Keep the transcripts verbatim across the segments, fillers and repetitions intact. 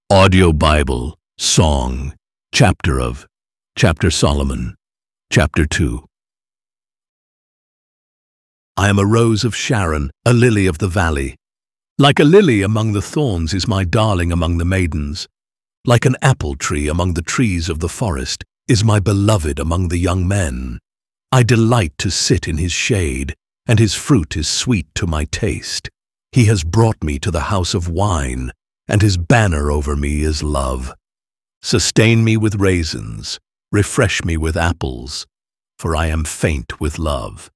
Audio Bible, Song, Chapter of, Chapter Solomon, Chapter two. I am a rose of Sharon, a lily of the valley. Like a lily among the thorns is my darling among the maidens. Like an apple tree among the trees of the forest is my beloved among the young men. I delight to sit in his shade, and his fruit is sweet to my taste. He has brought me to the house of wine, and his banner over me is love. Sustain me with raisins, refresh me with apples, for I am faint with love.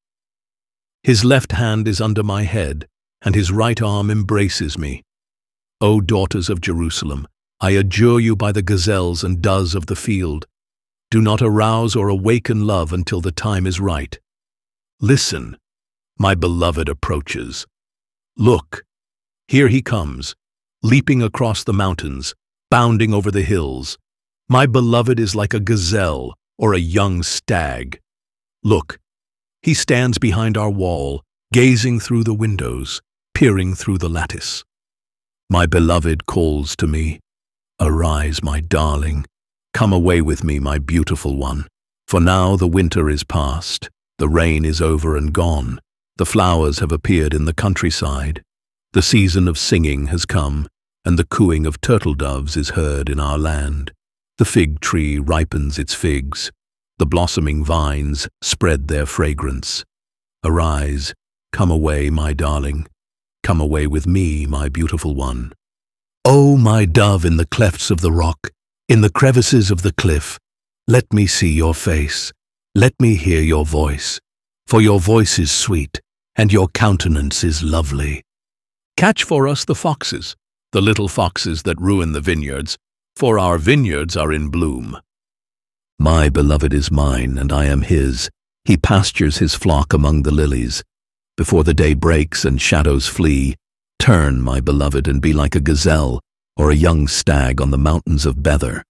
His left hand is under my head, and his right arm embraces me. O daughters of Jerusalem, I adjure you by the gazelles and does of the field, do not arouse or awaken love until the time is right. Listen, my beloved approaches. Look, here he comes, leaping across the mountains, bounding over the hills. My beloved is like a gazelle or a young stag. Look, he stands behind our wall, gazing through the windows, peering through the lattice. My beloved calls to me, "Arise, my darling, come away with me, my beautiful one. For now the winter is past, the rain is over and gone, the flowers have appeared in the countryside. The season of singing has come, and the cooing of turtle doves is heard in our land. The fig tree ripens its figs, the blossoming vines spread their fragrance. Arise, come away, my darling, come away with me, my beautiful one. O my dove in the clefts of the rock, in the crevices of the cliff, let me see your face, let me hear your voice, for your voice is sweet, and your countenance is lovely. Catch for us the foxes, the little foxes that ruin the vineyards, for our vineyards are in bloom. My beloved is mine, and I am his. He pastures his flock among the lilies. Before the day breaks and shadows flee, turn, my beloved, and be like a gazelle or a young stag on the mountains of Bether.